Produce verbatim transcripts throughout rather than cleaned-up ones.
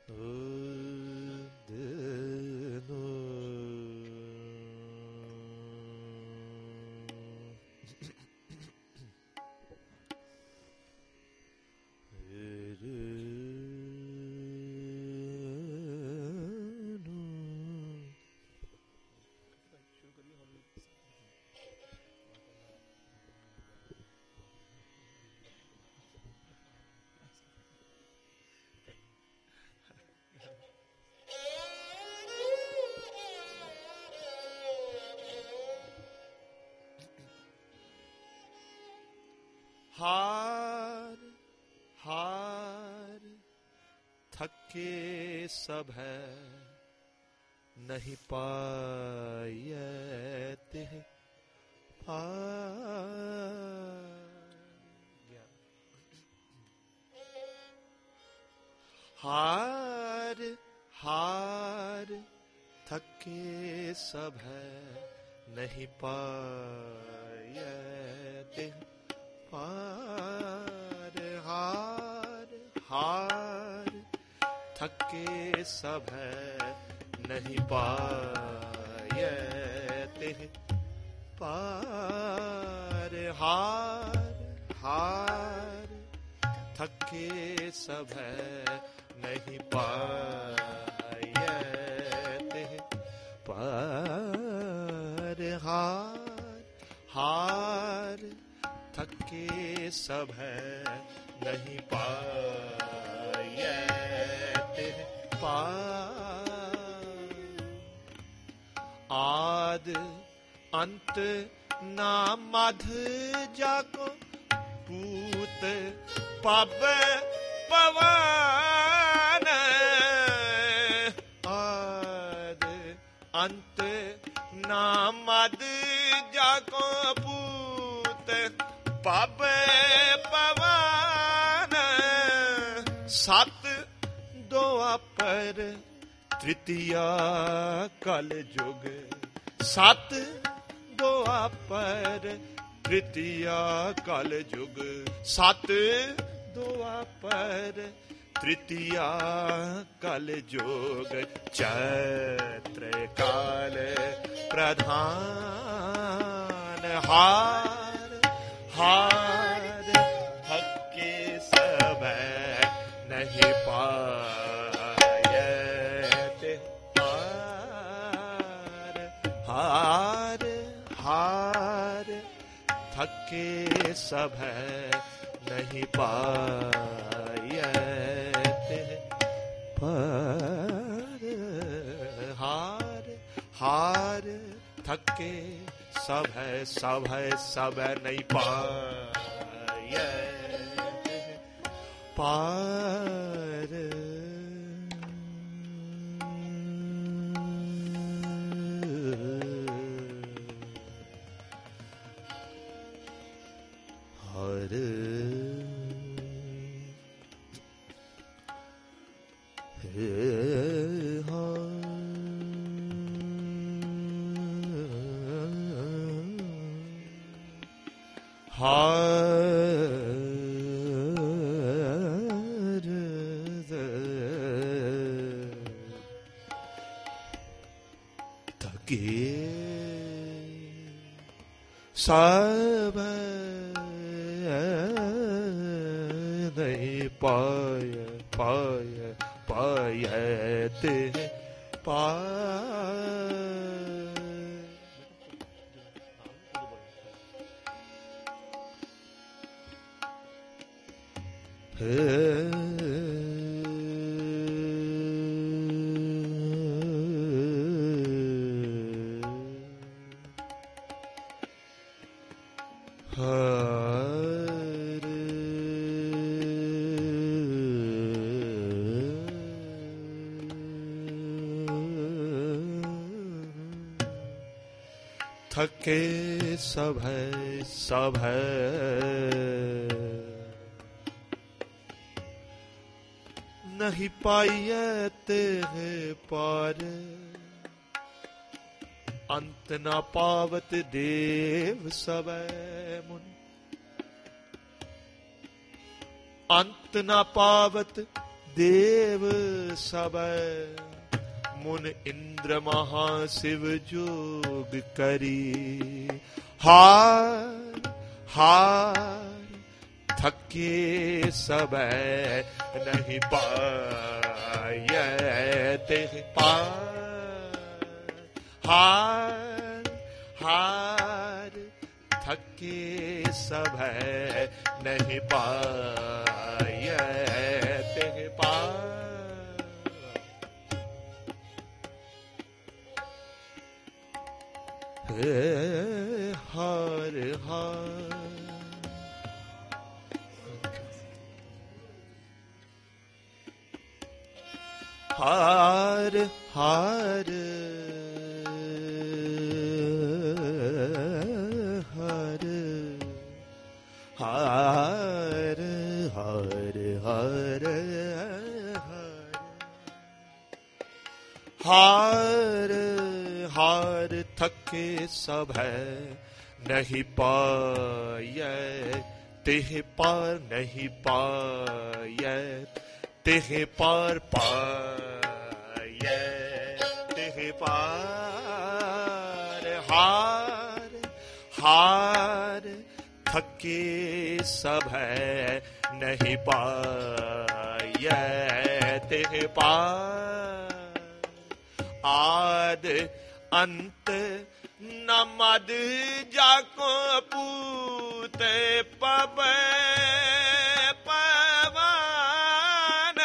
हार हार थके सब है नहीं पायते हार हार थके सब है नहीं पायते हार हार हार थके सब है नहीं पायते पार हार हार थके सब है नहीं पायते पार हार हार थके सब है नहीं पायते पार आद अंत ना मध जाको पूत पब पवन आद अंत ना मद जाको पूत पब पवन सत दोआपर तृतीया कल जुग सत दोआपर तृतीया कल जुग सत दोआपर तृतीया कल जुग चैत्र काल प्रधान हार हार थके सब नहीं पायते हार हार हार थके सब नहीं पायते पार हार हार थके सब है सब है सब है नहीं पाए पार हर हे हार थके सब नहीं पाय पाय पायते पाय थके सब है सब है नहीं पायते हैं पार अंत न पावत देव सब मुन अंत न पावत देव सब मुन इंद्र महाशिव जोग करी। हार हार थके सब नहीं पाए तेह पार। हार हार थके सब नहीं पाए तेह पार। हार हार हार हार हार हार हार हार हार हार थके सब है नहीं पाए तेह पार नहीं पाए तेह पार पाए तेह पार। हार हार थके सब है नहीं पाए तेह पार। आद अंत न मद जाको पूते पबे पवन।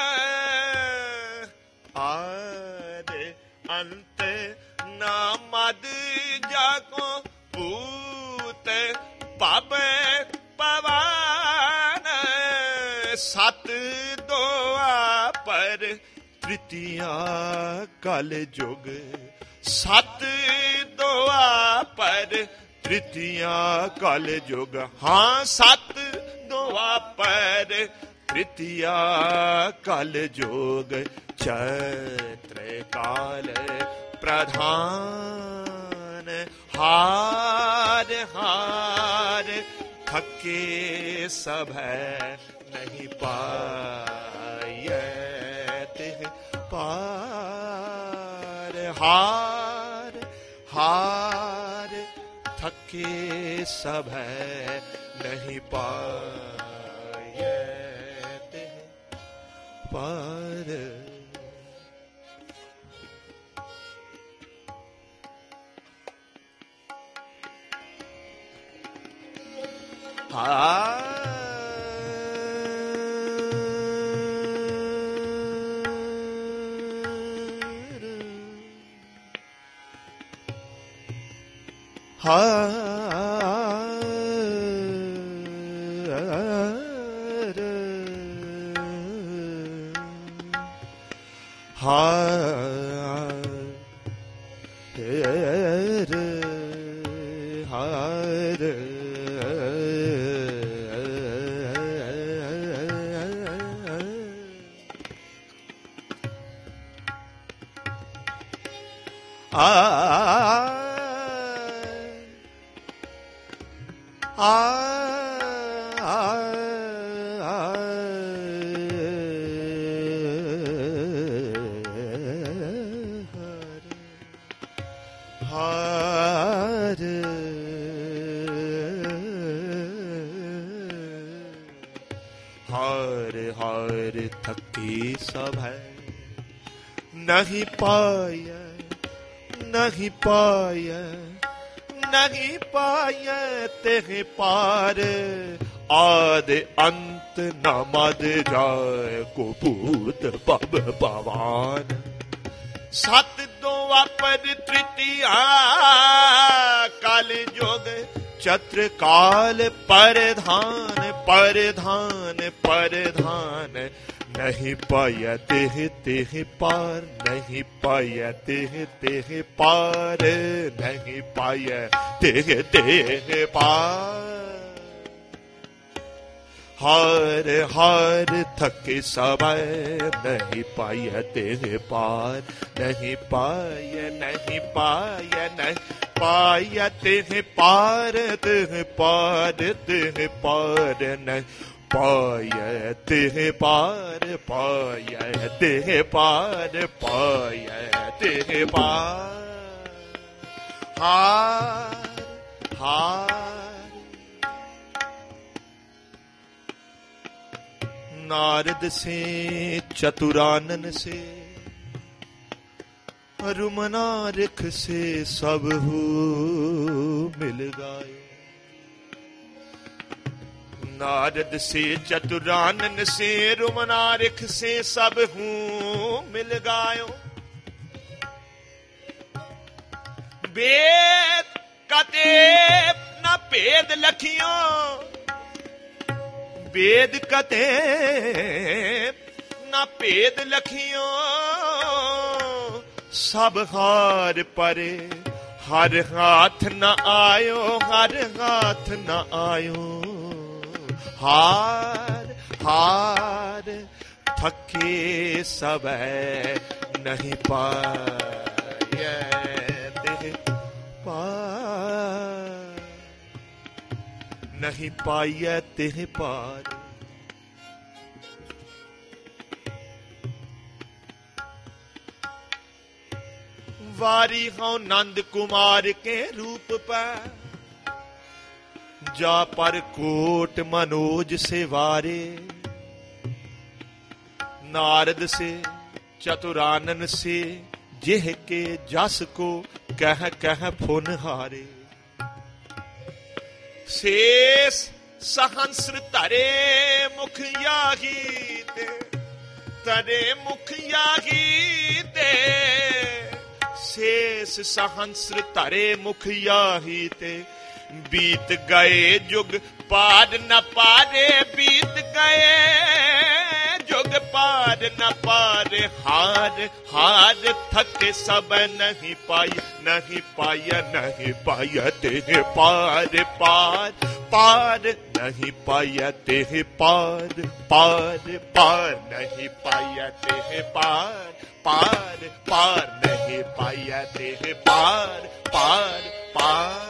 आद अंत न मद जाको पूते पबे पवन। सत दोआ पर तृतीया कल जुग। सत दोआ पर तृतीया कल जुग। हाँ सत दोआ पर तृतीया कल जुग। चैत्र काल प्रधान। हार हार थके सब है नहीं पाए तेह पार। हार हार थके सब है नहीं पाए तेह पार। हार नहीं पाए नहीं पाए नहीं पाए तेह पार। आद अंत न मद जाए को पूत पब पवन। सत दोआ पर तृतीया काल जोग। चत्र काल परधान परधान परधान। नहीं पाया तेह तेह पार नहीं पाया तेह तेह पार नहीं पाया तेह तेह पार। हार हार थके समय नहीं पाया तेह पार नहीं पाया नहीं पाया नहीं पाया तेह पार तेह पार तेह पार नहीं पायते पार पायते पार पायते पार हार हार। नारद से चतुरानन से रुमना रिख से सब हु मिल गायो। नारद से चतुरानन से रुमना रिख से सब हूँ मिल गायो। वेद कते न पेद लखियो वेद कते न पेद लखियो सब हार परे हर हाथ न आयो हर हाथ न आयो। हार हार थके सब नहीं पायते पार नहीं पायते पार। वारी हूं नंद कुमार के रूप पर जा पर कोट मनोज से वारे। नारद से चतुरानन से जेह के जस को कह कह फुन हारे। शेष सहंस्र तरे मुख यागीते तरे मुख यागीते। शेष सहंस्र तरे मुख यागीते। बीत गए जुग पार न पारे बीत गए जुग पार न पारे। हार हार थके सब नहीं पाई नहीं पाया नहीं पायते पार पार पार नहीं पायते पार पार पार नहीं पायते पार पार पार नहीं पायते पार पार पार।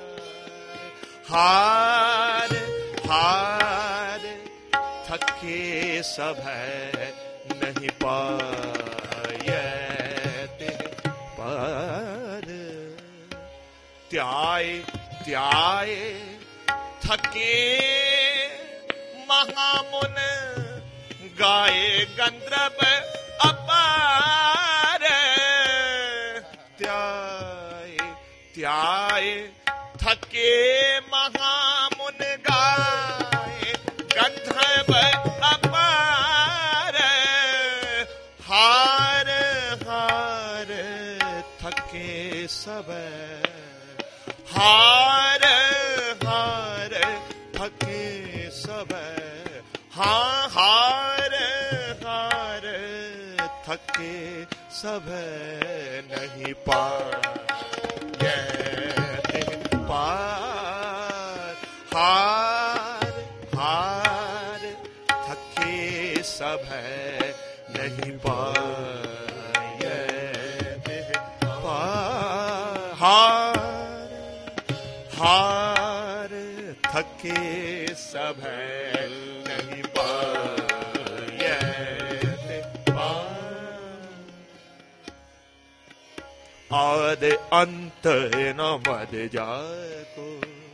हार हार थके सब है नहीं पायते पार। त्याय त्याय थके महामुन गाए गंधर्व अपार। त्याय त्याय थके महामुन गाए गंधर्व अपार। हार हार थके सब हार हार थके सब। हाँ हार हार थके सब नहीं पाए पार। हार हार थके सब है नहीं पाए पार। हार हार थके सब है नहीं पाए पार। आद अंत न मद जाको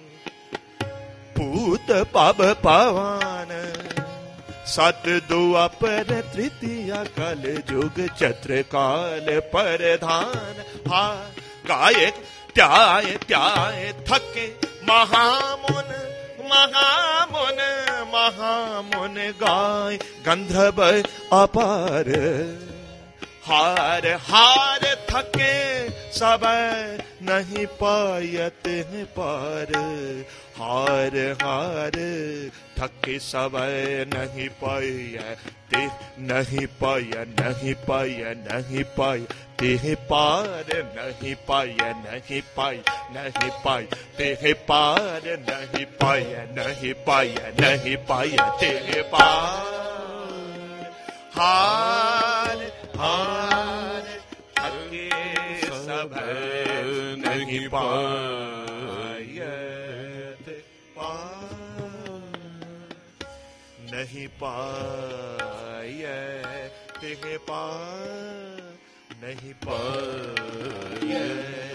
पूत पब पवन। सत दुआपर तृतीया कल जुग चत्र काल परधान। हा गाये त्याय त्याय थके महामुन महामुन महामुन गाय गंधर्व अपार। हार हार थके सब नहीं पायते पार। हार हार थके सब नहीं पायते नहीं पाय नहीं पाय नहीं पाय ते पार नहीं पाय नहीं पाय नहीं पाय ते पार नहीं पाय नहीं पाय नहीं पाय ते पार। हार हार थके सब नहीं पायते पार। नहीं पाए, तिन्हें पा नहीं पाए।